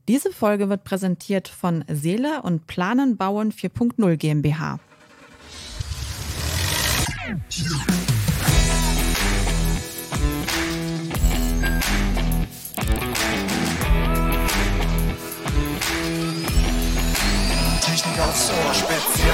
Diese Folge wird präsentiert von Seele und Planen Bauen 4.0 GmbH. Technik aufs Ohr Spezial.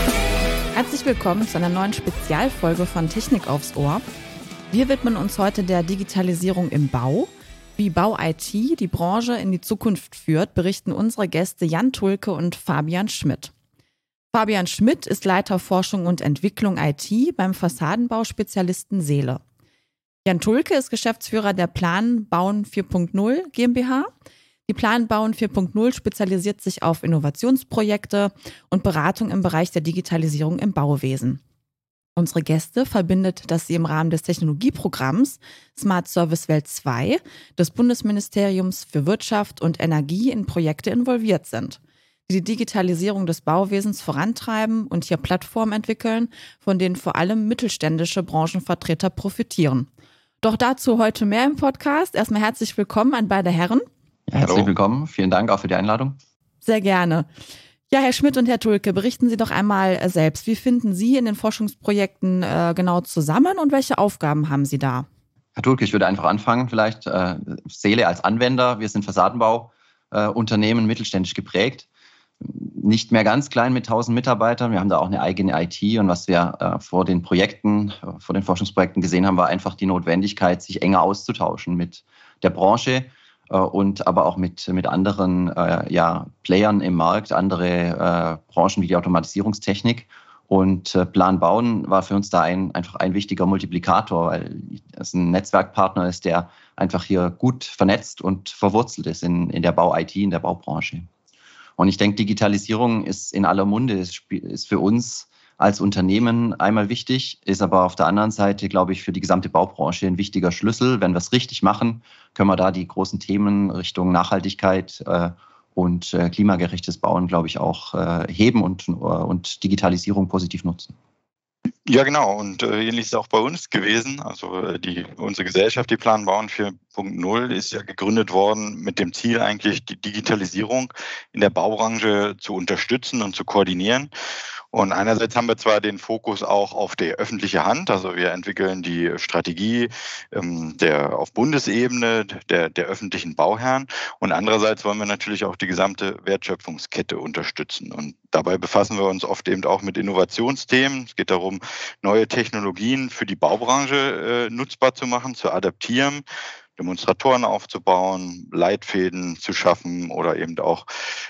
Herzlich willkommen zu einer neuen Spezialfolge von Technik aufs Ohr. Wir widmen uns heute der Digitalisierung im Bau. Wie Bau-IT die Branche in die Zukunft führt, berichten unsere Gäste Jan Tulke und Fabian Schmidt. Fabian Schmidt ist Leiter Forschung und Entwicklung IT beim Fassadenbauspezialisten Seele. Jan Tulke ist Geschäftsführer der Plan Bauen 4.0 GmbH. Die Plan Bauen 4.0 spezialisiert sich auf Innovationsprojekte und Beratung im Bereich der Digitalisierung im Bauwesen. Unsere Gäste verbindet, dass sie im Rahmen des Technologieprogramms Smart Service Welt 2 des Bundesministeriums für Wirtschaft und Energie in Projekte involviert sind, die die Digitalisierung des Bauwesens vorantreiben und hier Plattformen entwickeln, von denen vor allem mittelständische Branchenvertreter profitieren. Doch dazu heute mehr im Podcast. Erstmal herzlich willkommen an beide Herren. Ja, herzlich willkommen. Vielen Dank auch für die Einladung. Sehr gerne. Ja, Herr Schmidt und Herr Tulke, berichten Sie doch einmal selbst. Wie finden Sie in den Forschungsprojekten genau zusammen und welche Aufgaben haben Sie da? Herr Tulke, ich würde einfach anfangen. Vielleicht Seele als Anwender. Wir sind Fassadenbauunternehmen, mittelständisch geprägt. Nicht mehr ganz klein mit 1000 Mitarbeitern. Wir haben da auch eine eigene IT. Und was wir vor den Forschungsprojekten gesehen haben, war einfach die Notwendigkeit, sich enger auszutauschen mit der Branche. Und aber auch mit anderen Playern im Markt, andere Branchen wie die Automatisierungstechnik. Und Plan Bauen war für uns da einfach ein wichtiger Multiplikator, weil es ein Netzwerkpartner ist, der einfach hier gut vernetzt und verwurzelt ist in der Bau-IT, in der Baubranche. Und ich denke, Digitalisierung ist in aller Munde, ist für uns als Unternehmen einmal wichtig, ist aber auf der anderen Seite, glaube ich, für die gesamte Baubranche ein wichtiger Schlüssel. Wenn wir es richtig machen, können wir da die großen Themen Richtung Nachhaltigkeit und klimagerechtes Bauen, glaube ich, auch heben und Digitalisierung positiv nutzen. Ja, genau. Und ähnlich ist es auch bei uns gewesen. Also unsere Gesellschaft, die Plan Bauen 4.0, ist ja gegründet worden mit dem Ziel eigentlich, die Digitalisierung in der Baubranche zu unterstützen und zu koordinieren. Und einerseits haben wir zwar den Fokus auch auf die öffentliche Hand, also wir entwickeln die Strategie auf Bundesebene der öffentlichen Bauherren, und andererseits wollen wir natürlich auch die gesamte Wertschöpfungskette unterstützen. Und dabei befassen wir uns oft eben auch mit Innovationsthemen. Es geht darum, neue Technologien für die Baubranche nutzbar zu machen, zu adaptieren, Demonstratoren aufzubauen, Leitfäden zu schaffen oder eben auch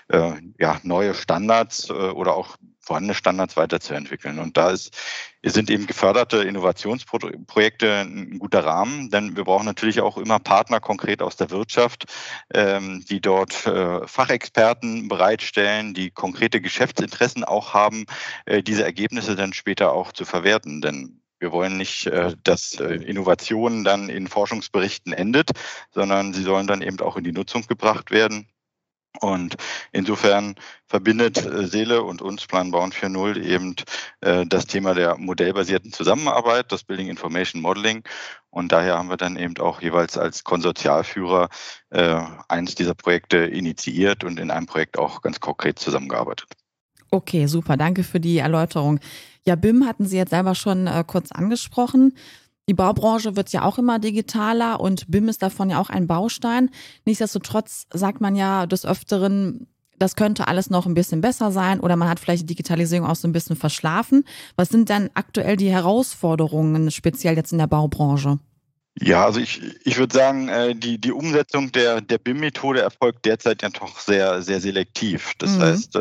neue Standards oder auch vorhandene Standards weiterzuentwickeln. Und sind eben geförderte Innovationsprojekte ein guter Rahmen, denn wir brauchen natürlich auch immer Partner konkret aus der Wirtschaft, die dort Fachexperten bereitstellen, die konkrete Geschäftsinteressen auch haben, diese Ergebnisse dann später auch zu verwerten. Denn wir wollen nicht, dass Innovation dann in Forschungsberichten endet, sondern sie sollen dann eben auch in die Nutzung gebracht werden. Und insofern verbindet Seele und uns Plan Bauen 4.0 eben das Thema der modellbasierten Zusammenarbeit, das Building Information Modeling. Und daher haben wir dann eben auch jeweils als Konsortialführer eines dieser Projekte initiiert und in einem Projekt auch ganz konkret zusammengearbeitet. Okay, super. Danke für die Erläuterung. Ja, BIM hatten Sie jetzt selber schon kurz angesprochen. Die Baubranche wird ja auch immer digitaler und BIM ist davon ja auch ein Baustein. Nichtsdestotrotz sagt man ja des Öfteren, das könnte alles noch ein bisschen besser sein oder man hat vielleicht die Digitalisierung auch so ein bisschen verschlafen. Was sind denn aktuell die Herausforderungen, speziell jetzt in der Baubranche? Ja, also ich würde sagen, die Umsetzung der BIM-Methode erfolgt derzeit ja doch sehr, sehr selektiv. Das heißt,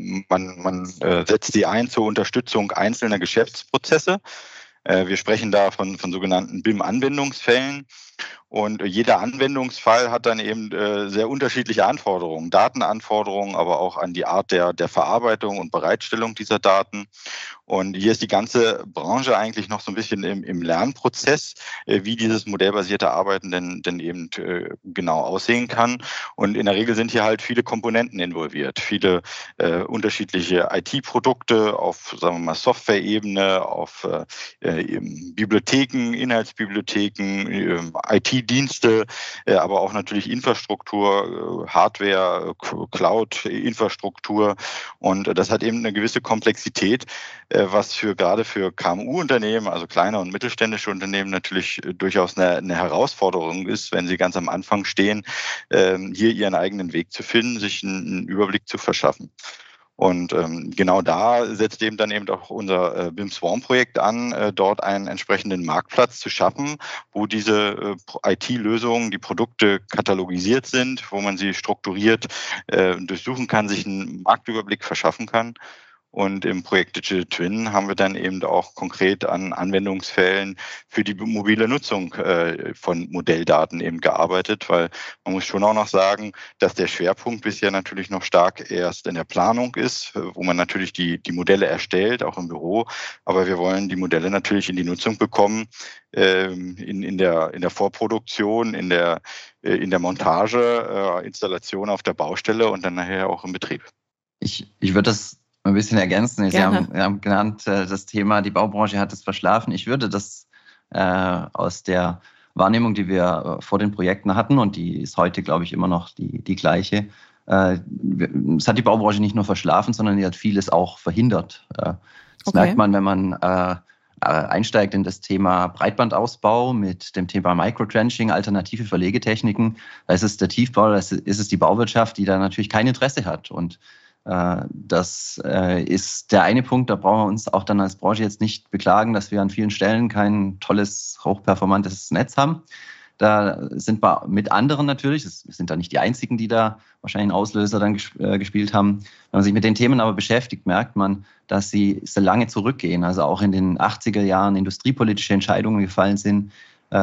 man setzt sie ein zur Unterstützung einzelner Geschäftsprozesse. Wir sprechen da von sogenannten BIM-Anwendungsfällen. Und jeder Anwendungsfall hat dann eben sehr unterschiedliche Anforderungen, Datenanforderungen, aber auch an die Art der Verarbeitung und Bereitstellung dieser Daten. Und hier ist die ganze Branche eigentlich noch so ein bisschen im Lernprozess, wie dieses modellbasierte Arbeiten denn eben genau aussehen kann. Und in der Regel sind hier halt viele Komponenten involviert, viele unterschiedliche IT-Produkte auf, sagen wir mal, Software-Ebene, auf Bibliotheken, Inhaltsbibliotheken, IT-Dienste, aber auch natürlich Infrastruktur, Hardware, Cloud-Infrastruktur. Und das hat eben eine gewisse Komplexität, was gerade für KMU-Unternehmen, also kleine und mittelständische Unternehmen, natürlich durchaus eine Herausforderung ist, wenn sie ganz am Anfang stehen, hier ihren eigenen Weg zu finden, sich einen Überblick zu verschaffen. Und genau da setzt eben dann eben auch unser BIM Swarm-Projekt an, dort einen entsprechenden Marktplatz zu schaffen, wo diese IT-Lösungen, die Produkte katalogisiert sind, wo man sie strukturiert durchsuchen kann, sich einen Marktüberblick verschaffen kann. Und im Projekt Digital Twin haben wir dann eben auch konkret an Anwendungsfällen für die mobile Nutzung von Modelldaten eben gearbeitet, weil man muss schon auch noch sagen, dass der Schwerpunkt bisher natürlich noch stark erst in der Planung ist, wo man natürlich die Modelle erstellt, auch im Büro. Aber wir wollen die Modelle natürlich in die Nutzung bekommen, in der Vorproduktion, in der Montage, Installation auf der Baustelle und dann nachher auch im Betrieb. Ich würde das ein bisschen ergänzen. Sie haben genannt, das Thema, die Baubranche hat es verschlafen. Ich würde das aus der Wahrnehmung, die wir vor den Projekten hatten, und die ist heute, glaube ich, immer noch die gleiche. Es hat die Baubranche nicht nur verschlafen, sondern die hat vieles auch verhindert. Das merkt man, wenn man einsteigt in das Thema Breitbandausbau mit dem Thema Microtrenching, alternative Verlegetechniken. Da ist es der Tiefbau, da ist es die Bauwirtschaft, die da natürlich kein Interesse hat. Und das ist der eine Punkt, da brauchen wir uns auch dann als Branche jetzt nicht beklagen, dass wir an vielen Stellen kein tolles, hochperformantes Netz haben. Da sind wir mit anderen natürlich, wir sind da nicht die Einzigen, die da wahrscheinlich einen Auslöser dann gespielt haben. Wenn man sich mit den Themen aber beschäftigt, merkt man, dass sie so lange zurückgehen. Also auch in den 80er Jahren industriepolitische Entscheidungen gefallen sind,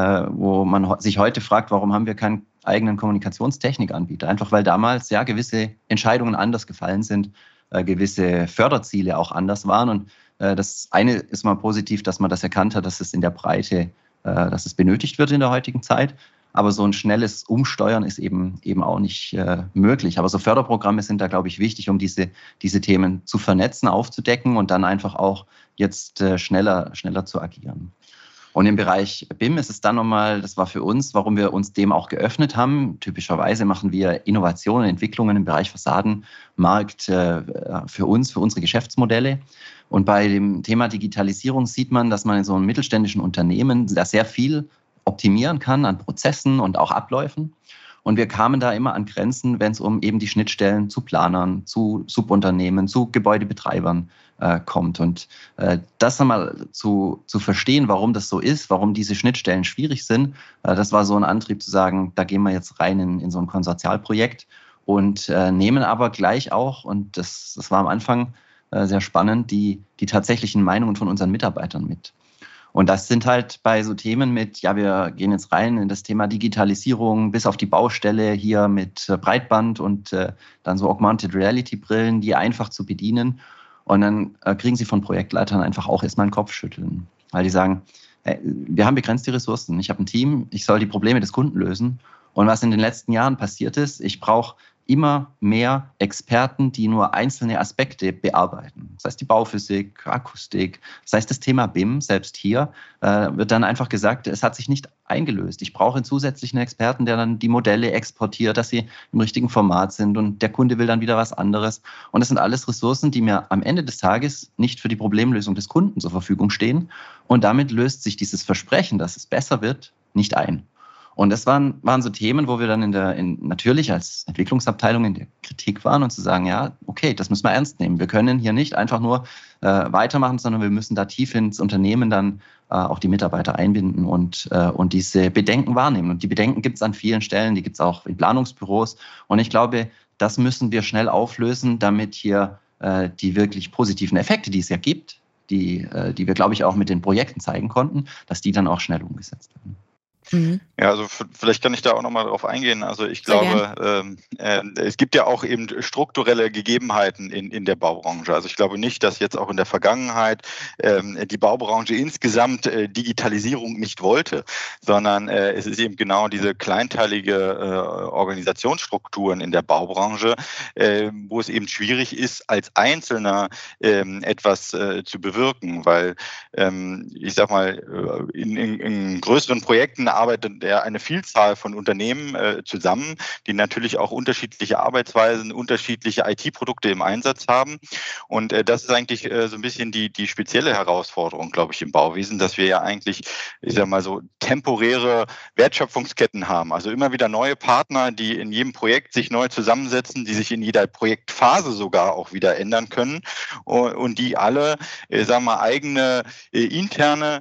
wo man sich heute fragt, warum haben wir keinen eigenen Kommunikationstechnikanbieter? Einfach weil damals ja gewisse Entscheidungen anders gefallen sind, gewisse Förderziele auch anders waren. Und das eine ist mal positiv, dass man das erkannt hat, dass es in der Breite, dass es benötigt wird in der heutigen Zeit. Aber so ein schnelles Umsteuern ist eben auch nicht möglich. Aber so Förderprogramme sind da, glaube ich, wichtig, um diese Themen zu vernetzen, aufzudecken und dann einfach auch jetzt schneller zu agieren. Und im Bereich BIM ist es dann nochmal, das war für uns, warum wir uns dem auch geöffnet haben. Typischerweise machen wir Innovationen, Entwicklungen im Bereich Fassadenmarkt für unsere Geschäftsmodelle. Und bei dem Thema Digitalisierung sieht man, dass man in so einem mittelständischen Unternehmen da sehr viel optimieren kann an Prozessen und auch Abläufen. Und wir kamen da immer an Grenzen, wenn es um eben die Schnittstellen zu Planern, zu Subunternehmen, zu Gebäudebetreibern kommt. Und das einmal zu verstehen, warum das so ist, warum diese Schnittstellen schwierig sind, das war so ein Antrieb zu sagen, da gehen wir jetzt rein in so ein Konsortialprojekt und nehmen aber gleich auch, und das war am Anfang sehr spannend, die tatsächlichen Meinungen von unseren Mitarbeitern mit. Und das sind halt bei so Themen mit, ja, wir gehen jetzt rein in das Thema Digitalisierung bis auf die Baustelle hier mit Breitband und dann so Augmented Reality Brillen, die einfach zu bedienen. Und dann kriegen sie von Projektleitern einfach auch erstmal einen Kopfschütteln, weil die sagen, hey, wir haben begrenzte Ressourcen. Ich habe ein Team, ich soll die Probleme des Kunden lösen. Und was in den letzten Jahren passiert ist, ich brauche immer mehr Experten, die nur einzelne Aspekte bearbeiten. Das heißt die Bauphysik, Akustik, das heißt das Thema BIM, selbst hier wird dann einfach gesagt, es hat sich nicht eingelöst. Ich brauche einen zusätzlichen Experten, der dann die Modelle exportiert, dass sie im richtigen Format sind und der Kunde will dann wieder was anderes. Und das sind alles Ressourcen, die mir am Ende des Tages nicht für die Problemlösung des Kunden zur Verfügung stehen. Und damit löst sich dieses Versprechen, dass es besser wird, nicht ein. Und das waren so Themen, wo wir dann natürlich als Entwicklungsabteilung in der Kritik waren und zu sagen, ja, okay, das müssen wir ernst nehmen. Wir können hier nicht einfach nur weitermachen, sondern wir müssen da tief ins Unternehmen dann auch die Mitarbeiter einbinden und diese Bedenken wahrnehmen. Und die Bedenken gibt es an vielen Stellen, die gibt es auch in Planungsbüros. Und ich glaube, das müssen wir schnell auflösen, damit hier die wirklich positiven Effekte, die es ja gibt, die wir, glaube ich, auch mit den Projekten zeigen konnten, dass die dann auch schnell umgesetzt werden. Mhm. Ja, also vielleicht kann ich da auch nochmal drauf eingehen. Also ich glaube, es gibt ja auch eben strukturelle Gegebenheiten in der Baubranche. Also ich glaube nicht, dass jetzt auch in der Vergangenheit die Baubranche insgesamt Digitalisierung nicht wollte, sondern es ist eben genau diese kleinteilige Organisationsstrukturen in der Baubranche, wo es eben schwierig ist, als Einzelner etwas zu bewirken, weil ich sag mal, in größeren Projekten arbeitet ja eine Vielzahl von Unternehmen zusammen, die natürlich auch unterschiedliche Arbeitsweisen, unterschiedliche IT-Produkte im Einsatz haben. Und das ist eigentlich so ein bisschen die spezielle Herausforderung, glaube ich, im Bauwesen, dass wir ja eigentlich, ich sage mal so, temporäre Wertschöpfungsketten haben. Also immer wieder neue Partner, die in jedem Projekt sich neu zusammensetzen, die sich in jeder Projektphase sogar auch wieder ändern können und die alle, sagen wir mal, eigene interne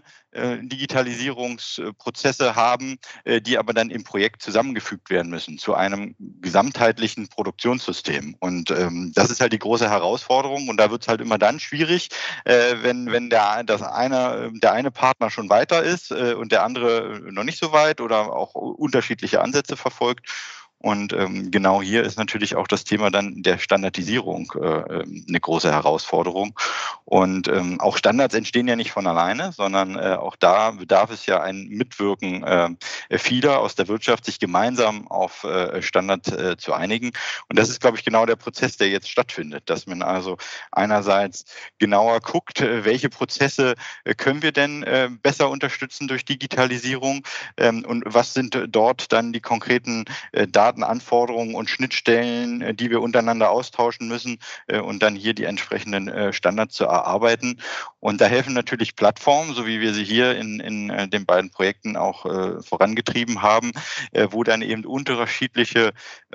Digitalisierungsprozesse haben, die aber dann im Projekt zusammengefügt werden müssen zu einem gesamtheitlichen Produktionssystem. Und das ist halt die große Herausforderung. Und da wird es halt immer dann schwierig, wenn der eine Partner schon weiter ist und der andere noch nicht so weit oder auch unterschiedliche Ansätze verfolgt. Und genau hier ist natürlich auch das Thema dann der Standardisierung eine große Herausforderung. Und auch Standards entstehen ja nicht von alleine, sondern auch da bedarf es ja ein Mitwirken vieler aus der Wirtschaft, sich gemeinsam auf Standard zu einigen. Und das ist, glaube ich, genau der Prozess, der jetzt stattfindet, dass man also einerseits genauer guckt, welche Prozesse können wir denn besser unterstützen durch Digitalisierung und was sind dort dann die konkreten Datenanforderungen und Schnittstellen, die wir untereinander austauschen müssen und dann hier die entsprechenden Standards zu erarbeiten. Und da helfen natürlich Plattformen, so wie wir sie hier in den beiden Projekten auch vorangetrieben haben, wo dann eben unterschiedliche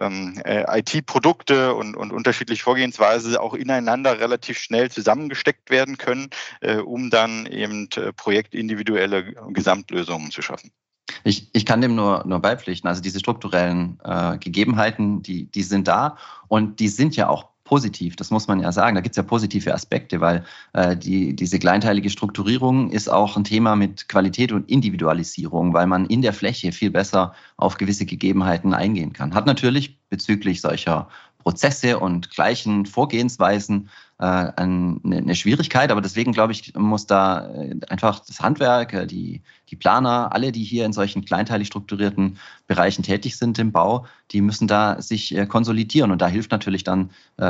IT-Produkte und unterschiedliche Vorgehensweise auch ineinander relativ schnell zusammengesteckt werden können, um dann eben projektindividuelle Gesamtlösungen zu schaffen. Ich kann dem nur beipflichten. Also diese strukturellen Gegebenheiten, die sind da und die sind ja auch positiv, das muss man ja sagen. Da gibt es ja positive Aspekte, weil diese kleinteilige Strukturierung ist auch ein Thema mit Qualität und Individualisierung, weil man in der Fläche viel besser auf gewisse Gegebenheiten eingehen kann. Hat natürlich bezüglich solcher Prozesse und gleichen Vorgehensweisen eine Schwierigkeit, aber deswegen glaube ich, muss da einfach das Handwerk, die Planer, alle, die hier in solchen kleinteilig strukturierten Bereichen tätig sind im Bau, die müssen da sich konsolidieren und da hilft natürlich dann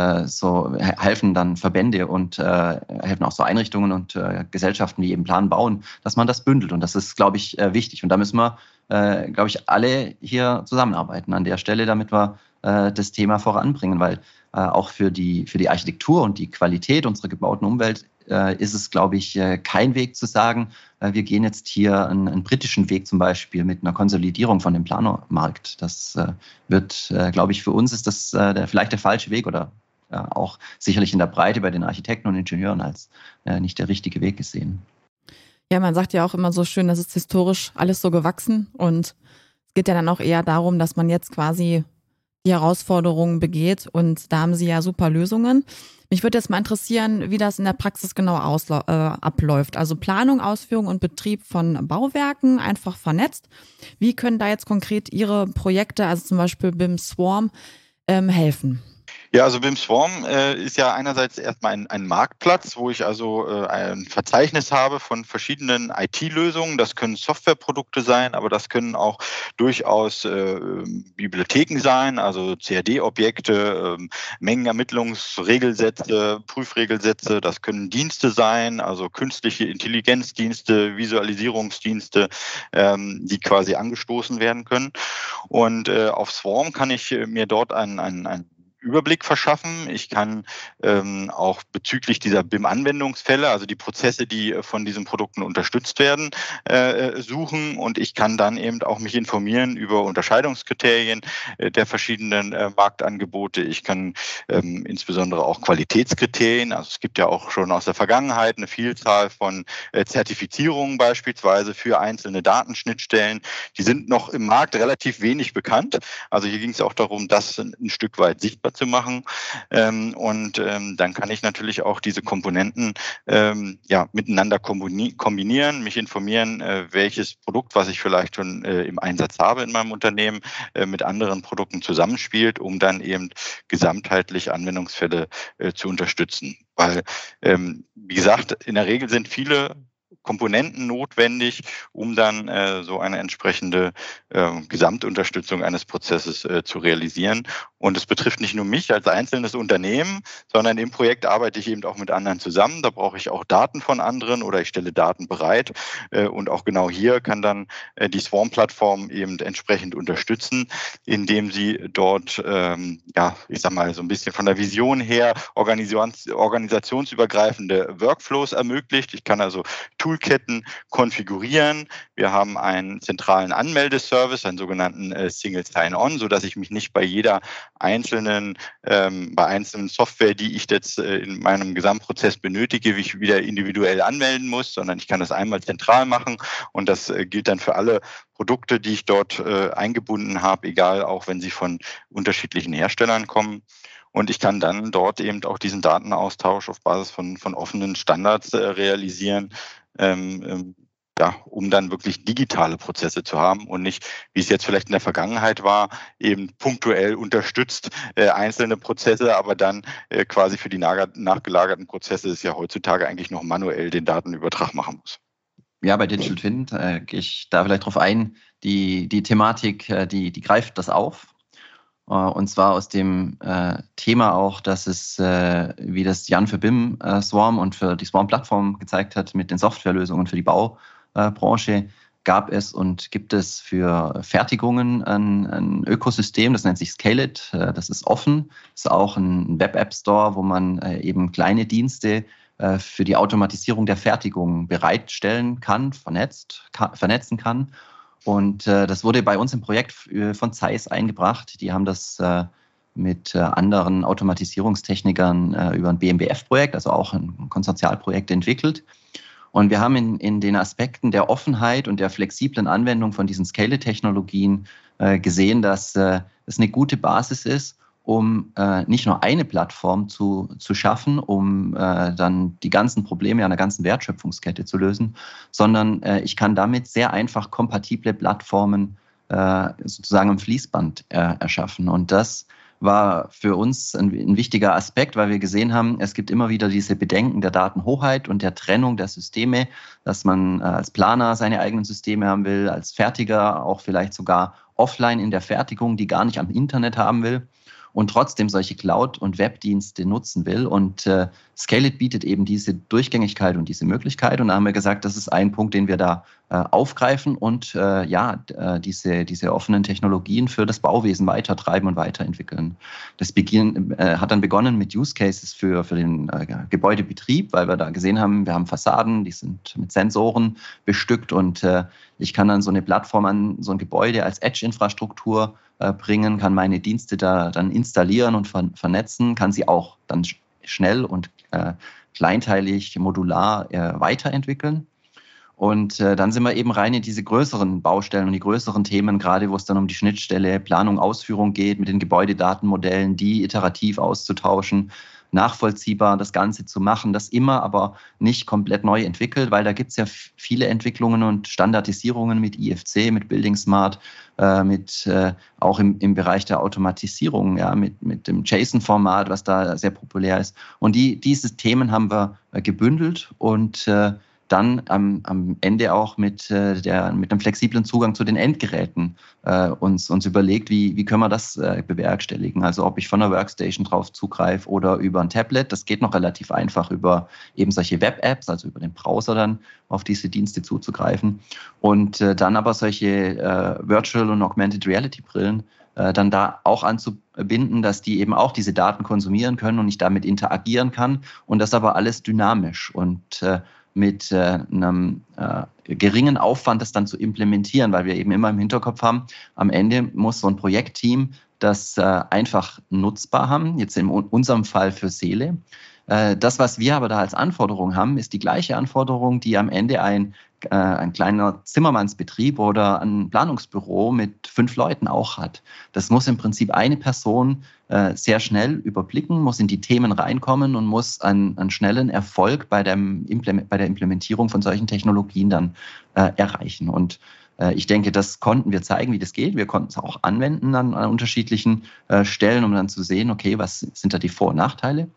helfen dann Verbände und helfen auch so Einrichtungen und Gesellschaften wie eben Plan bauen, dass man das bündelt und das ist, glaube ich, wichtig und da müssen wir, glaube ich, alle hier zusammenarbeiten an der Stelle, damit wir das Thema voranbringen, weil auch für die Architektur und die Qualität unserer gebauten Umwelt ist es, glaube ich, kein Weg zu sagen, wir gehen jetzt hier einen britischen Weg zum Beispiel mit einer Konsolidierung von dem Planermarkt. Das wird, glaube ich, für uns ist das vielleicht der falsche Weg oder auch sicherlich in der Breite bei den Architekten und Ingenieuren als nicht der richtige Weg gesehen. Ja, man sagt ja auch immer so schön, das ist historisch alles so gewachsen und es geht ja dann auch eher darum, dass man jetzt quasi die Herausforderungen begeht und da haben Sie ja super Lösungen. Mich würde jetzt mal interessieren, wie das in der Praxis genau abläuft. Also Planung, Ausführung und Betrieb von Bauwerken einfach vernetzt. Wie können da jetzt konkret Ihre Projekte, also zum Beispiel BIM Swarm, helfen? Ja, also BIM Swarm ist ja einerseits erstmal ein Marktplatz, wo ich also ein Verzeichnis habe von verschiedenen IT-Lösungen. Das können Softwareprodukte sein, aber das können auch durchaus Bibliotheken sein, also CAD-Objekte, Mengenermittlungsregelsätze, Prüfregelsätze. Das können Dienste sein, also künstliche Intelligenzdienste, Visualisierungsdienste, die quasi angestoßen werden können. Und auf Swarm kann ich mir dort ein Überblick verschaffen. Ich kann auch bezüglich dieser BIM-Anwendungsfälle, also die Prozesse, die von diesen Produkten unterstützt werden, suchen und ich kann dann eben auch mich informieren über Unterscheidungskriterien der verschiedenen Marktangebote. Ich kann insbesondere auch Qualitätskriterien, also es gibt ja auch schon aus der Vergangenheit eine Vielzahl von Zertifizierungen beispielsweise für einzelne Datenschnittstellen. Die sind noch im Markt relativ wenig bekannt. Also hier ging es auch darum, das ein Stück weit sichtbar zu machen. Dann kann ich natürlich auch diese Komponenten miteinander kombinieren, mich informieren, welches Produkt, was ich vielleicht schon im Einsatz habe in meinem Unternehmen, mit anderen Produkten zusammenspielt, um dann eben gesamtheitlich Anwendungsfälle zu unterstützen. Weil, wie gesagt, in der Regel sind viele Komponenten notwendig, um dann so eine entsprechende Gesamtunterstützung eines Prozesses zu realisieren. Und es betrifft nicht nur mich als einzelnes Unternehmen, sondern im Projekt arbeite ich eben auch mit anderen zusammen. Da brauche ich auch Daten von anderen oder ich stelle Daten bereit. Und auch genau hier kann dann die Swarm-Plattform eben entsprechend unterstützen, indem sie dort, ich sag mal, so ein bisschen von der Vision her organisationsübergreifende Workflows ermöglicht. Ich kann also Toolketten konfigurieren. Wir haben einen zentralen Anmeldeservice, einen sogenannten Single Sign-On, sodass ich mich nicht bei einzelnen Software, die ich jetzt in meinem Gesamtprozess benötige, wie ich wieder individuell anmelden muss, sondern ich kann das einmal zentral machen und das gilt dann für alle Produkte, die ich dort eingebunden habe, egal auch wenn sie von unterschiedlichen Herstellern kommen. Und ich kann dann dort eben auch diesen Datenaustausch auf Basis von offenen Standards realisieren, um dann wirklich digitale Prozesse zu haben und nicht, wie es jetzt vielleicht in der Vergangenheit war, eben punktuell unterstützt einzelne Prozesse, aber dann quasi für die nachgelagerten Prozesse ist ja heutzutage eigentlich noch manuell den Datenübertrag machen muss. Ja, bei Digital Twin gehe ich da vielleicht drauf ein. Die Thematik, die greift das auf. Und zwar aus dem Thema auch, dass es, wie das Jan für BIM Swarm und für die Swarm-Plattform gezeigt hat, mit den Softwarelösungen für die Baubranche, gab es und gibt es für Fertigungen ein Ökosystem, das nennt sich Scale It, das ist offen, das ist auch ein Web-App-Store, wo man eben kleine Dienste für die Automatisierung der Fertigung bereitstellen kann, vernetzen kann. Und das wurde bei uns im Projekt von Zeiss eingebracht. Die haben das mit anderen Automatisierungstechnikern über ein BMBF-Projekt, also auch ein Konsortialprojekt, entwickelt. Und wir haben in den Aspekten der Offenheit und der flexiblen Anwendung von diesen Scale-Technologien gesehen, dass es eine gute Basis ist, um nicht nur eine Plattform zu schaffen, um dann die ganzen Probleme einer ganzen Wertschöpfungskette zu lösen, sondern ich kann damit sehr einfach kompatible Plattformen sozusagen am Fließband erschaffen. Und das war für uns ein wichtiger Aspekt, weil wir gesehen haben, es gibt immer wieder diese Bedenken der Datenhoheit und der Trennung der Systeme, dass man als Planer seine eigenen Systeme haben will, als Fertiger auch vielleicht sogar offline in der Fertigung, die gar nicht am Internet haben will, und trotzdem solche Cloud- und Webdienste nutzen will. Und Scale It bietet eben diese Durchgängigkeit und diese Möglichkeit. Und da haben wir gesagt, das ist ein Punkt, den wir da aufgreifen und diese offenen Technologien für das Bauwesen weitertreiben und weiterentwickeln. Das hat dann begonnen mit Use Cases für den Gebäudebetrieb, weil wir da gesehen haben, wir haben Fassaden, die sind mit Sensoren bestückt und ich kann dann so eine Plattform an so ein Gebäude als Edge-Infrastruktur bringen, kann meine Dienste da dann installieren und vernetzen, kann sie auch dann schnell und kleinteilig, modular weiterentwickeln. Und dann sind wir eben rein in diese größeren Baustellen und die größeren Themen, gerade wo es dann um die Schnittstelle Planung, Ausführung geht, mit den Gebäudedatenmodellen, die iterativ auszutauschen, nachvollziehbar das Ganze zu machen, das immer aber nicht komplett neu entwickelt, weil da gibt es ja viele Entwicklungen und Standardisierungen mit IFC, mit Building Smart, auch im Bereich der Automatisierung, ja, mit dem JSON-Format, was da sehr populär ist. Und diese Themen haben wir gebündelt und dann am Ende auch mit einem flexiblen Zugang zu den Endgeräten uns überlegt, wie können wir das bewerkstelligen. Also ob ich von einer Workstation drauf zugreife oder über ein Tablet, das geht noch relativ einfach über eben solche Web-Apps, also über den Browser dann auf diese Dienste zuzugreifen. Und dann aber solche Virtual und Augmented Reality Brillen dann da auch anzubinden, dass die eben auch diese Daten konsumieren können und ich damit interagieren kann und das aber alles dynamisch und mit einem geringen Aufwand das dann zu implementieren, weil wir eben immer im Hinterkopf haben, am Ende muss so ein Projektteam das einfach nutzbar haben, jetzt in unserem Fall für Seele. Das, was wir aber da als Anforderung haben, ist die gleiche Anforderung, die am Ende ein kleiner Zimmermannsbetrieb oder ein Planungsbüro mit 5 Leuten auch hat. Das muss im Prinzip eine Person sehr schnell überblicken, muss in die Themen reinkommen und muss einen schnellen Erfolg bei der Implementierung von solchen Technologien dann erreichen. Und ich denke, das konnten wir zeigen, wie das geht. Wir konnten es auch anwenden an unterschiedlichen Stellen, um dann zu sehen, okay, was sind da die Vor- und Nachteile?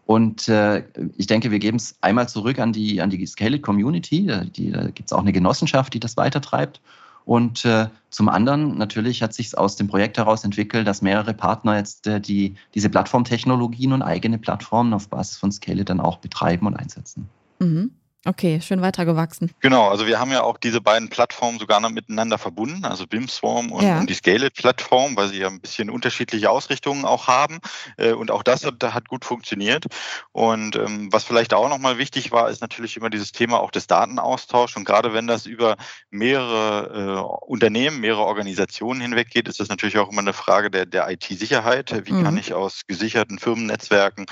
Und ich denke, wir geben es einmal zurück an die Scale-It Community. Da gibt es auch eine Genossenschaft, die das weitertreibt. Und zum anderen natürlich hat sich aus dem Projekt heraus entwickelt, dass mehrere Partner jetzt diese Plattformtechnologien und eigene Plattformen auf Basis von Scale-It dann auch betreiben und einsetzen. Mhm. Okay, schön weitergewachsen. Genau, also wir haben ja auch diese beiden Plattformen sogar noch miteinander verbunden, also BIM-Swarm und die Scale-It-Plattform, weil sie ja ein bisschen unterschiedliche Ausrichtungen auch haben. Und auch das hat gut funktioniert. Und was vielleicht auch nochmal wichtig war, ist natürlich immer dieses Thema auch des Datenaustauschs. Und gerade wenn das über mehrere Unternehmen, mehrere Organisationen hinweg geht, ist das natürlich auch immer eine Frage der IT-Sicherheit. Wie kann ich aus gesicherten Firmennetzwerken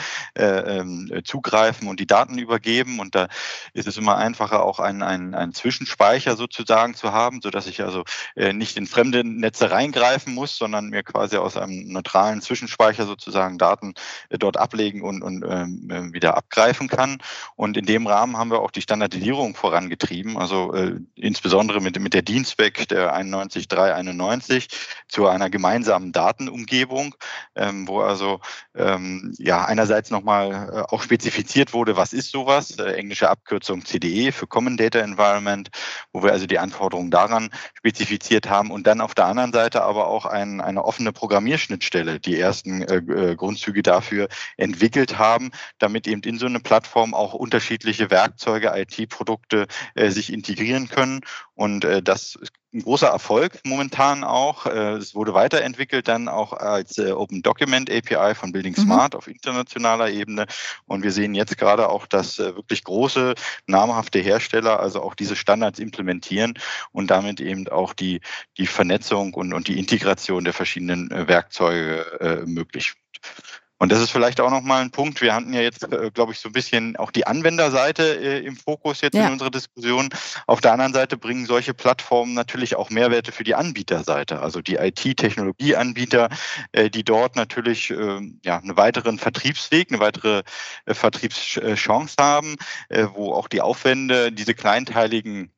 zugreifen und die Daten übergeben? Und da ist es immer einfacher, auch einen Zwischenspeicher sozusagen zu haben, sodass ich also nicht in fremde Netze reingreifen muss, sondern mir quasi aus einem neutralen Zwischenspeicher sozusagen Daten dort ablegen und wieder abgreifen kann. Und in dem Rahmen haben wir auch die Standardisierung vorangetrieben, also insbesondere mit der DIN-Spec der 91391 zu einer gemeinsamen Datenumgebung, wo also einerseits nochmal auch spezifiziert wurde, was ist sowas, englische Abkürzung CDE für Common Data Environment, wo wir also die Anforderungen daran spezifiziert haben und dann auf der anderen Seite aber auch eine offene Programmierschnittstelle, die ersten Grundzüge dafür entwickelt haben, damit eben in so eine Plattform auch unterschiedliche Werkzeuge, IT-Produkte sich integrieren können. Und das ist ein großer Erfolg momentan auch. Es wurde weiterentwickelt dann auch als Open Document API von Building Smart auf internationaler Ebene. Und wir sehen jetzt gerade auch, dass wirklich große, namhafte Hersteller also auch diese Standards implementieren und damit eben auch die Vernetzung und die Integration der verschiedenen Werkzeuge möglich wird. Und das ist vielleicht auch nochmal ein Punkt. Wir hatten ja jetzt, glaube ich, so ein bisschen auch die Anwenderseite im Fokus jetzt in unserer Diskussion. Auf der anderen Seite bringen solche Plattformen natürlich auch Mehrwerte für die Anbieterseite, also die IT-Technologieanbieter, die dort natürlich einen weiteren Vertriebsweg, eine weitere Vertriebschance haben, wo auch die Aufwände, diese kleinteiligen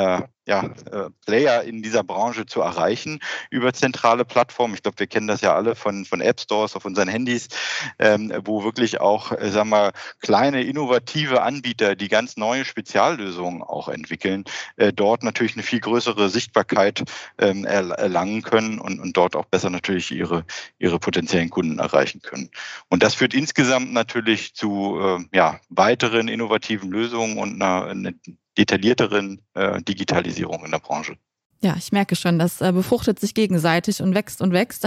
Player in dieser Branche zu erreichen über zentrale Plattformen. Ich glaube, wir kennen das ja alle von App Stores auf unseren Handys, wo wirklich auch, kleine innovative Anbieter, die ganz neue Speziallösungen auch entwickeln, dort natürlich eine viel größere Sichtbarkeit erlangen können und dort auch besser natürlich ihre potenziellen Kunden erreichen können. Und das führt insgesamt natürlich zu weiteren innovativen Lösungen und einer detaillierteren Digitalisierung in der Branche. Ja, ich merke schon, das befruchtet sich gegenseitig und wächst und wächst.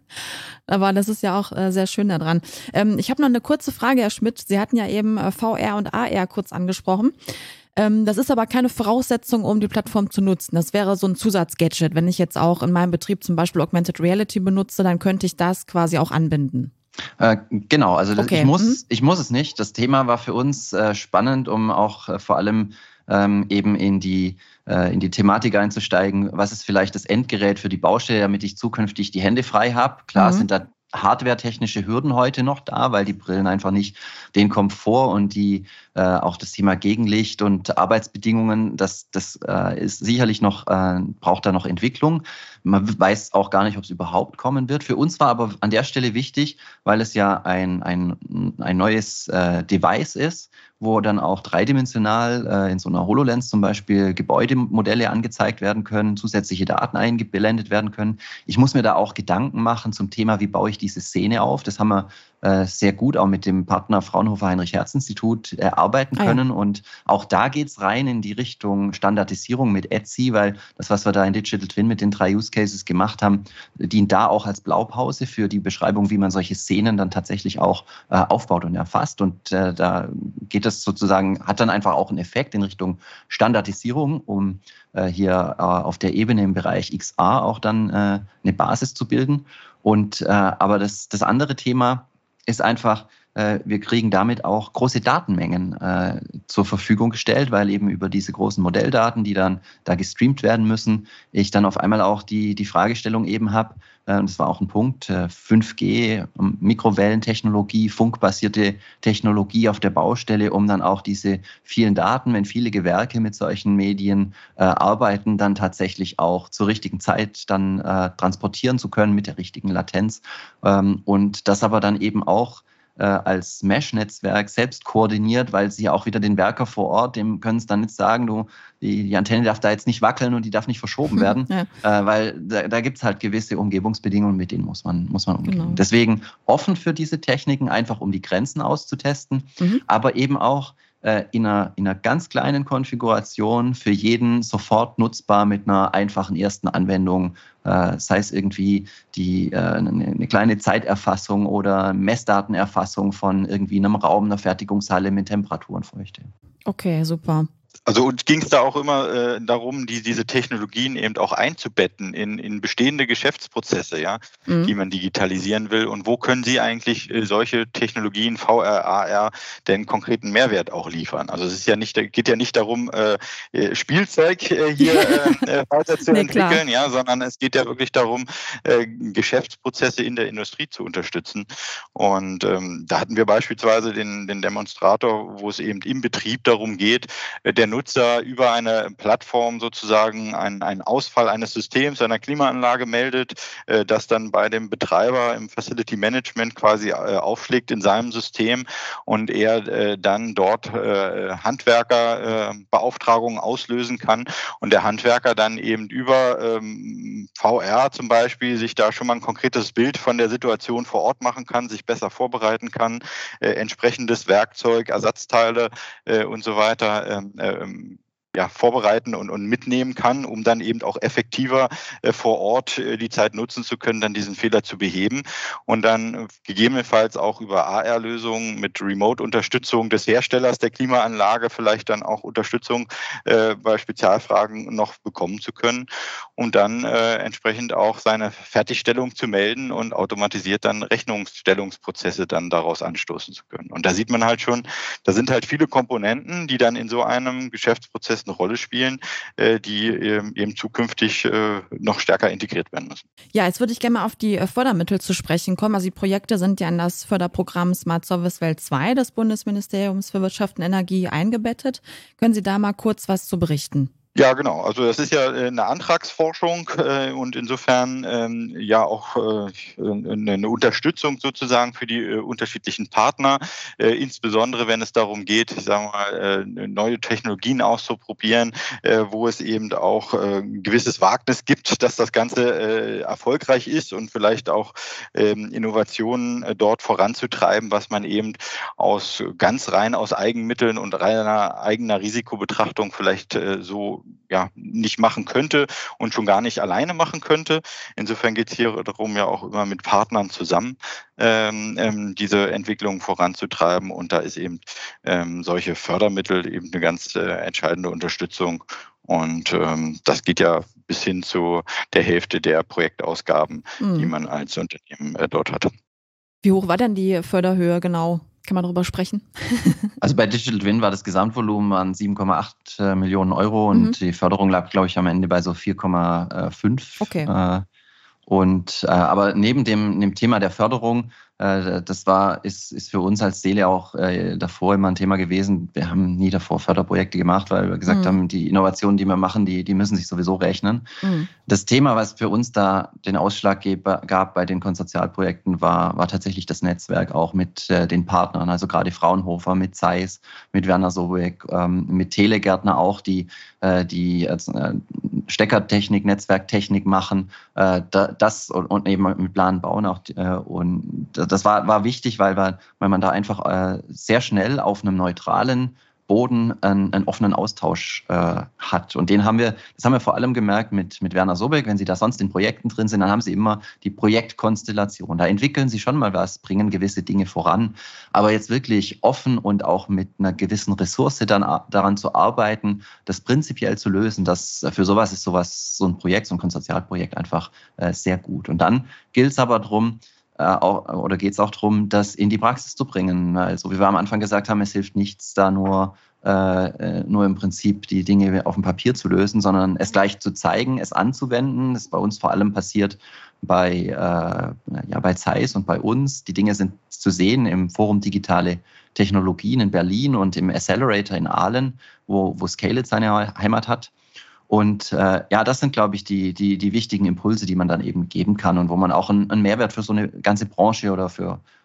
Aber das ist ja auch sehr schön daran. Ich habe noch eine kurze Frage, Herr Schmidt. Sie hatten ja eben VR und AR kurz angesprochen. Das ist aber keine Voraussetzung, um die Plattform zu nutzen. Das wäre so ein Zusatzgadget. Wenn ich jetzt auch in meinem Betrieb zum Beispiel Augmented Reality benutze, dann könnte ich das quasi auch anbinden. Genau, also ich muss es nicht. Das Thema war für uns spannend, um auch vor allem eben in die Thematik einzusteigen. Was ist vielleicht das Endgerät für die Baustelle, damit ich zukünftig die Hände frei habe? Klar sind da hardware-technische Hürden heute noch da, weil die Brillen einfach nicht den Komfort und auch das Thema Gegenlicht und Arbeitsbedingungen, das ist sicherlich noch, braucht da noch Entwicklung. Man weiß auch gar nicht, ob es überhaupt kommen wird. Für uns war aber an der Stelle wichtig, weil es ja ein neues Device ist, wo dann auch dreidimensional in so einer HoloLens zum Beispiel Gebäudemodelle angezeigt werden können, zusätzliche Daten eingeblendet werden können. Ich muss mir da auch Gedanken machen zum Thema, wie baue ich diese Szene auf. Das haben wir sehr gut auch mit dem Partner Fraunhofer Heinrich-Hertz-Institut erarbeiten können. Und auch da geht's rein in die Richtung Standardisierung mit Etsy, weil das, was wir da in Digital Twin mit den 3 Use Cases gemacht haben, dient da auch als Blaupause für die Beschreibung, wie man solche Szenen dann tatsächlich auch aufbaut und erfasst. Und da geht es sozusagen, hat dann einfach auch einen Effekt in Richtung Standardisierung, um hier auf der Ebene im Bereich XR auch dann eine Basis zu bilden. Und aber das andere Thema ist einfach, wir kriegen damit auch große Datenmengen zur Verfügung gestellt, weil eben über diese großen Modelldaten, die dann da gestreamt werden müssen, ich dann auf einmal auch die Fragestellung eben habe, und das war auch ein Punkt, 5G, Mikrowellentechnologie, funkbasierte Technologie auf der Baustelle, um dann auch diese vielen Daten, wenn viele Gewerke mit solchen Medien arbeiten, dann tatsächlich auch zur richtigen Zeit dann transportieren zu können mit der richtigen Latenz. Und das aber dann eben auch als Mesh-Netzwerk selbst koordiniert, weil sie auch wieder den Werker vor Ort, dem können es dann nicht sagen, die Antenne darf da jetzt nicht wackeln und die darf nicht verschoben werden, weil da gibt es halt gewisse Umgebungsbedingungen, mit denen muss man umgehen. Genau. Deswegen offen für diese Techniken, einfach um die Grenzen auszutesten, aber eben auch in einer ganz kleinen Konfiguration für jeden sofort nutzbar mit einer einfachen ersten Anwendung, sei es irgendwie eine kleine Zeiterfassung oder Messdatenerfassung von irgendwie einem Raum, einer Fertigungshalle mit Temperatur und Feuchte. Okay, super. Also uns ging es da auch immer darum, diese Technologien eben auch einzubetten in bestehende Geschäftsprozesse, die man digitalisieren will. Und wo können Sie eigentlich solche Technologien, VR, AR, den konkreten Mehrwert auch liefern? Also es ist geht ja nicht darum, Spielzeug hier weiterzuentwickeln, sondern es geht ja wirklich darum, Geschäftsprozesse in der Industrie zu unterstützen. Und da hatten wir beispielsweise den Demonstrator, wo es eben im Betrieb darum geht, der Nutzer über eine Plattform sozusagen einen Ausfall eines Systems, einer Klimaanlage meldet, das dann bei dem Betreiber im Facility Management quasi aufschlägt in seinem System und er dann dort Handwerkerbeauftragungen auslösen kann und der Handwerker dann eben über VR zum Beispiel sich da schon mal ein konkretes Bild von der Situation vor Ort machen kann, sich besser vorbereiten kann, entsprechendes Werkzeug, Ersatzteile und so weiter vorbereiten und mitnehmen kann, um dann eben auch effektiver vor Ort die Zeit nutzen zu können, dann diesen Fehler zu beheben und dann gegebenenfalls auch über AR-Lösungen mit Remote-Unterstützung des Herstellers der Klimaanlage vielleicht dann auch Unterstützung bei Spezialfragen noch bekommen zu können, um dann entsprechend auch seine Fertigstellung zu melden und automatisiert dann Rechnungsstellungsprozesse dann daraus anstoßen zu können. Und da sieht man halt schon, da sind halt viele Komponenten, die dann in so einem Geschäftsprozess eine Rolle spielen, die eben zukünftig noch stärker integriert werden müssen. Ja, jetzt würde ich gerne mal auf die Fördermittel zu sprechen kommen. Also die Projekte sind ja in das Förderprogramm Smart Service Welt 2 des Bundesministeriums für Wirtschaft und Energie eingebettet. Können Sie da mal kurz was zu berichten? Ja, genau. Also das ist ja eine Antragsforschung und insofern auch eine Unterstützung sozusagen für die unterschiedlichen Partner, insbesondere wenn es darum geht, neue Technologien auszuprobieren, wo es eben auch ein gewisses Wagnis gibt, dass das Ganze erfolgreich ist und vielleicht auch Innovationen dort voranzutreiben, was man eben ganz rein aus Eigenmitteln und reiner eigener Risikobetrachtung vielleicht nicht machen könnte und schon gar nicht alleine machen könnte. Insofern geht es hier darum, ja auch immer mit Partnern zusammen diese Entwicklung voranzutreiben. Und da ist eben solche Fördermittel eben eine ganz entscheidende Unterstützung. Und das geht ja bis hin zu der Hälfte der Projektausgaben, die man als Unternehmen dort hat. Wie hoch war denn die Förderhöhe genau? Kann man darüber sprechen? Also bei Digital Twin war das Gesamtvolumen an 7,8 Millionen Euro und die Förderung lag, glaube ich, am Ende bei so 4,5. Okay. Aber neben dem Thema der Förderung, ist für uns als Seele auch davor immer ein Thema gewesen. Wir haben nie davor Förderprojekte gemacht, weil wir gesagt haben, die Innovationen, die wir machen, die müssen sich sowieso rechnen. Das Thema, was für uns da den Ausschlag gab bei den Konsortialprojekten, war tatsächlich das Netzwerk auch mit den Partnern, also gerade Fraunhofer, mit Zeiss, mit Werner Sobeck, mit Telegärtner auch, die Steckertechnik, Netzwerktechnik machen, das und eben mit Plan bauen auch. Und das war wichtig, weil man da einfach sehr schnell auf einem neutralen Boden einen offenen Austausch hat. Und das haben wir vor allem gemerkt mit Werner Sobeck. Wenn Sie da sonst in Projekten drin sind, dann haben Sie immer die Projektkonstellation. Da entwickeln Sie schon mal was, bringen gewisse Dinge voran. Aber jetzt wirklich offen und auch mit einer gewissen Ressource dann daran zu arbeiten, das prinzipiell zu lösen, für sowas ist so ein Projekt, so ein Konsortialprojekt einfach sehr gut. Und dann gilt es aber darum, geht es auch darum, das in die Praxis zu bringen. Also wie wir am Anfang gesagt haben, es hilft nichts, da nur im Prinzip die Dinge auf dem Papier zu lösen, sondern es gleich zu zeigen, es anzuwenden. Das ist bei uns vor allem passiert bei Zeiss und bei uns. Die Dinge sind zu sehen im Forum Digitale Technologien in Berlin und im Accelerator in Aalen, wo Scale-it seine Heimat hat. Und das sind, glaube ich, die wichtigen Impulse, die man dann eben geben kann und wo man auch einen Mehrwert für so eine ganze Branche oder für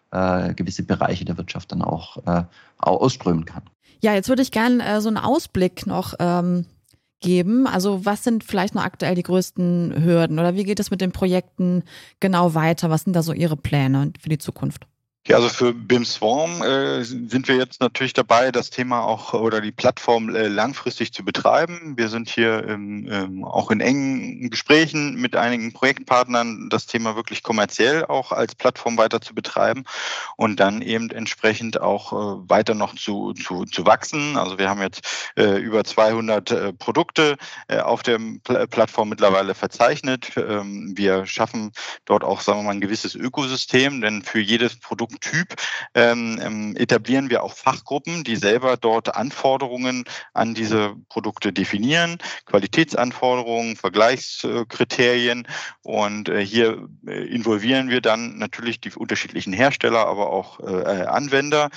gewisse Bereiche der Wirtschaft dann auch ausströmen kann. Ja, jetzt würde ich gerne so einen Ausblick noch geben. Also was sind vielleicht noch aktuell die größten Hürden oder wie geht es mit den Projekten genau weiter? Was sind da so Ihre Pläne für die Zukunft? Ja, also für BIM Swarm sind wir jetzt natürlich dabei, das Thema auch oder die Plattform langfristig zu betreiben. Wir sind hier auch in engen Gesprächen mit einigen Projektpartnern, das Thema wirklich kommerziell auch als Plattform weiter zu betreiben und dann eben entsprechend auch weiter noch zu wachsen. Also wir haben jetzt über 200 Produkte auf der Plattform mittlerweile verzeichnet. Wir schaffen dort auch, sagen wir mal, ein gewisses Ökosystem, denn für jedes Produkttyp etablieren wir auch Fachgruppen, die selber dort Anforderungen an diese Produkte definieren, Qualitätsanforderungen, Vergleichskriterien und hier involvieren wir dann natürlich die unterschiedlichen Hersteller, aber auch Anwender,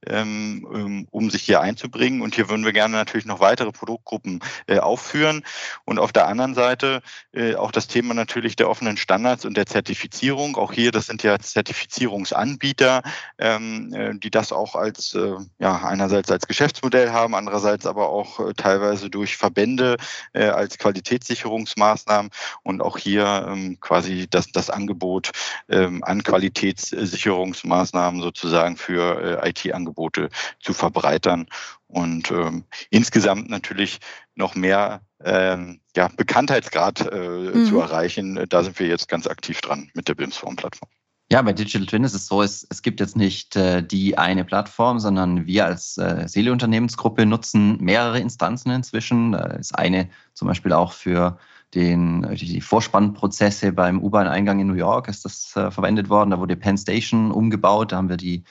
um sich hier einzubringen und hier würden wir gerne natürlich noch weitere Produktgruppen aufführen und auf der anderen Seite auch das Thema natürlich der offenen Standards und der Zertifizierung. Auch hier, das sind ja Zertifizierungsanbieter, die das auch als einerseits als Geschäftsmodell haben, andererseits aber auch teilweise durch Verbände als Qualitätssicherungsmaßnahmen und auch hier quasi das Angebot an Qualitätssicherungsmaßnahmen sozusagen für IT-Angebote zu verbreitern und insgesamt natürlich noch mehr Bekanntheitsgrad zu erreichen. Da sind wir jetzt ganz aktiv dran mit der BIM Swarm-Plattform. Ja, bei Digital Twin ist es so, es gibt jetzt nicht die eine Plattform, sondern wir als Seele-Unternehmensgruppe nutzen mehrere Instanzen inzwischen. Da ist eine zum Beispiel auch für die Vorspannprozesse beim U-Bahn-Eingang in New York ist das verwendet worden. Da wurde Penn Station umgebaut, da haben wir die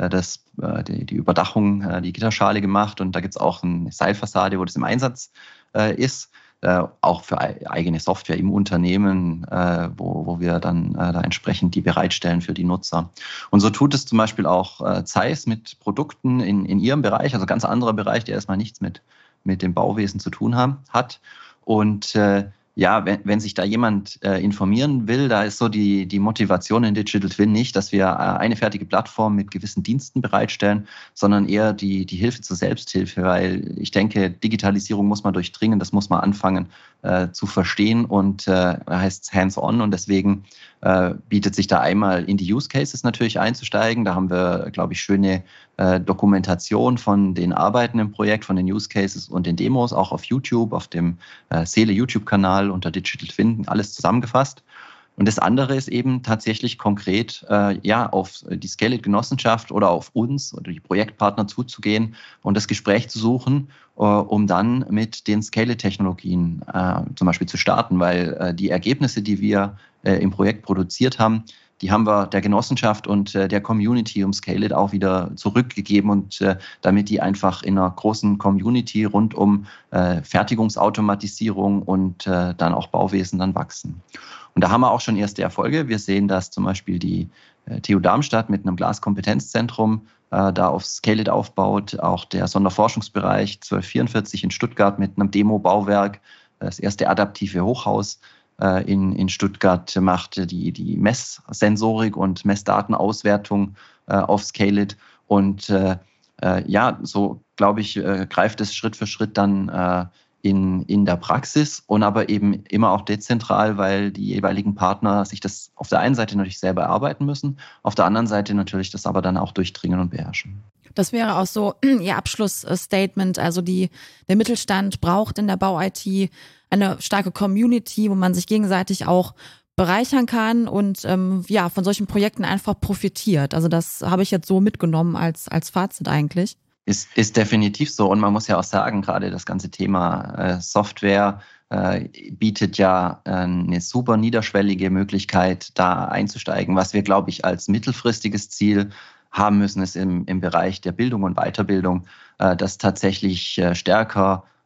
Überdachung, die Gitterschale gemacht und da gibt es auch eine Seilfassade, wo das im Einsatz ist. Auch für eigene Software im Unternehmen, wo wir dann da entsprechend die bereitstellen für die Nutzer. Und so tut es zum Beispiel auch Zeiss mit Produkten in ihrem Bereich, also ganz anderer Bereich, der erstmal nichts mit dem Bauwesen zu tun hat. Und wenn sich da jemand informieren will, da ist so die Motivation in Digital Twin nicht, dass wir eine fertige Plattform mit gewissen Diensten bereitstellen, sondern eher die Hilfe zur Selbsthilfe, weil ich denke, Digitalisierung muss man durchdringen, das muss man anfangen zu verstehen und heißt hands-on und deswegen bietet sich da einmal in die Use Cases natürlich einzusteigen. Da haben wir, glaube ich, schöne Dokumentation von den Arbeiten im Projekt, von den Use Cases und den Demos, auch auf YouTube, auf dem Seele YouTube-Kanal unter Digital Twin, alles zusammengefasst. Und das andere ist eben tatsächlich konkret auf die Scale-It-Genossenschaft oder auf uns oder die Projektpartner zuzugehen und das Gespräch zu suchen, um dann mit den Scale-It-Technologien zum Beispiel zu starten, weil die Ergebnisse, die wir im Projekt produziert haben, die haben wir der Genossenschaft und der Community um Scale It auch wieder zurückgegeben und damit die einfach in einer großen Community rund um Fertigungsautomatisierung und dann auch Bauwesen dann wachsen. Und da haben wir auch schon erste Erfolge. Wir sehen, dass zum Beispiel die TU Darmstadt mit einem Glaskompetenzzentrum da auf Scale It aufbaut, auch der Sonderforschungsbereich 1244 in Stuttgart mit einem Demo-Bauwerk, das erste adaptive Hochhaus in Stuttgart macht die Messsensorik und Messdatenauswertung auf Scale It. Und so glaube ich, greift es Schritt für Schritt dann in der Praxis und aber eben immer auch dezentral, weil die jeweiligen Partner sich das auf der einen Seite natürlich selber erarbeiten müssen, auf der anderen Seite natürlich das aber dann auch durchdringen und beherrschen. Das wäre auch so Ihr Abschlussstatement. Also der Mittelstand braucht in der Bau-IT eine starke Community, wo man sich gegenseitig auch bereichern kann und von solchen Projekten einfach profitiert. Also das habe ich jetzt so mitgenommen als Fazit eigentlich. Ist definitiv so. Und man muss ja auch sagen, gerade das ganze Thema Software bietet ja eine super niederschwellige Möglichkeit, da einzusteigen. Was wir, glaube ich, als mittelfristiges Ziel haben müssen, ist im Bereich der Bildung und Weiterbildung, dass tatsächlich stärker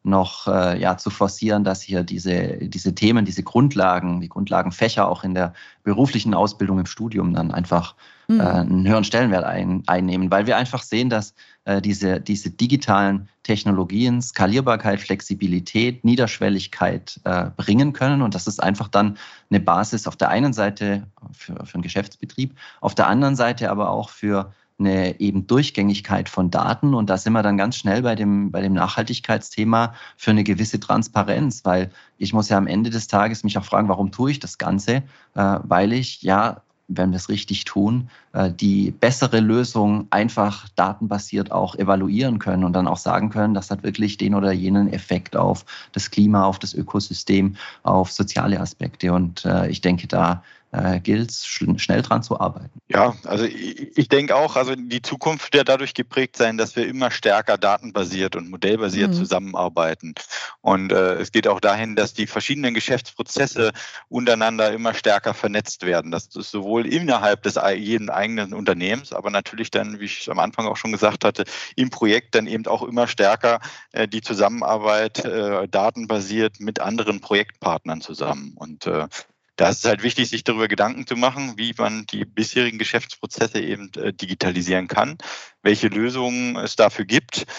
noch zu forcieren, dass hier diese Themen, die Grundlagenfächer auch in der beruflichen Ausbildung im Studium dann einfach einen höheren Stellenwert einnehmen, weil wir einfach sehen, dass diese digitalen Technologien Skalierbarkeit, Flexibilität, Niederschwelligkeit bringen können. Und das ist einfach dann eine Basis auf der einen Seite für einen Geschäftsbetrieb, auf der anderen Seite aber auch für eine eben Durchgängigkeit von Daten. Und da sind wir dann ganz schnell bei dem Nachhaltigkeitsthema für eine gewisse Transparenz, weil ich muss ja am Ende des Tages mich auch fragen, warum tue ich das Ganze? Weil ich wenn wir es richtig tun, die bessere Lösung einfach datenbasiert auch evaluieren können und dann auch sagen können, das hat wirklich den oder jenen Effekt auf das Klima, auf das Ökosystem, auf soziale Aspekte. Und ich denke, da gilt es, schnell dran zu arbeiten. Ja, also ich denke auch, also die Zukunft wird dadurch geprägt sein, dass wir immer stärker datenbasiert und modellbasiert zusammenarbeiten. Und es geht auch dahin, dass die verschiedenen Geschäftsprozesse untereinander immer stärker vernetzt werden. Das ist sowohl innerhalb des jeden eigenen Unternehmens, aber natürlich dann, wie ich es am Anfang auch schon gesagt hatte, im Projekt dann eben auch immer stärker die Zusammenarbeit datenbasiert mit anderen Projektpartnern zusammen. Und da ist es halt wichtig, sich darüber Gedanken zu machen, wie man die bisherigen Geschäftsprozesse eben digitalisieren kann, welche Lösungen es dafür gibt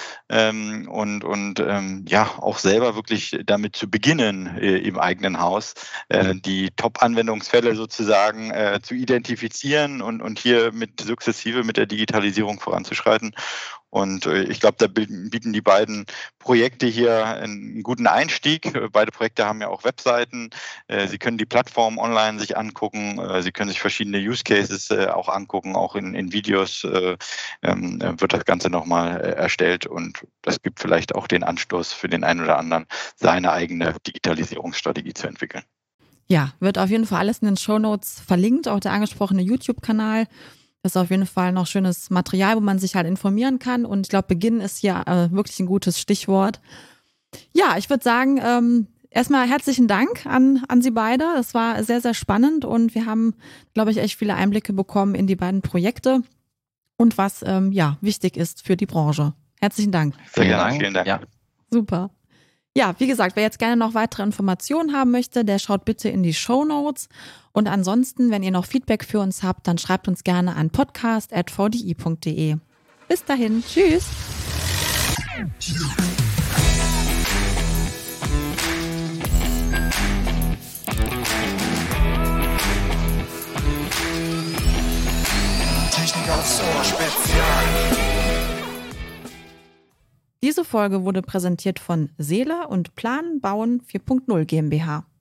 und auch selber wirklich damit zu beginnen, im eigenen Haus die Top-Anwendungsfälle sozusagen zu identifizieren und hier sukzessive mit der Digitalisierung voranzuschreiten. Und ich glaube, da bieten die beiden Projekte hier einen guten Einstieg. Beide Projekte haben ja auch Webseiten. Sie können die Plattform online sich angucken. Sie können sich verschiedene Use Cases auch angucken. Auch in Videos wird das Ganze nochmal erstellt. Und das gibt vielleicht auch den Anstoß für den einen oder anderen, seine eigene Digitalisierungsstrategie zu entwickeln. Ja, wird auf jeden Fall alles in den Shownotes verlinkt. Auch der angesprochene YouTube-Kanal. Das ist auf jeden Fall noch schönes Material, wo man sich halt informieren kann. Und ich glaube, Beginn ist hier wirklich ein gutes Stichwort. Ja, ich würde sagen, erstmal herzlichen Dank an Sie beide. Das war sehr, sehr spannend und wir haben, glaube ich, echt viele Einblicke bekommen in die beiden Projekte und was wichtig ist für die Branche. Herzlichen Dank. Sehr gerne, vielen Dank. Ja. Super. Ja, wie gesagt, wer jetzt gerne noch weitere Informationen haben möchte, der schaut bitte in die Shownotes. Und ansonsten, wenn ihr noch Feedback für uns habt, dann schreibt uns gerne an podcast@vdi.de. Bis dahin, tschüss. Technik aufs Ohr Spezial. Diese Folge wurde präsentiert von Seele und Planen Bauen 4.0 GmbH.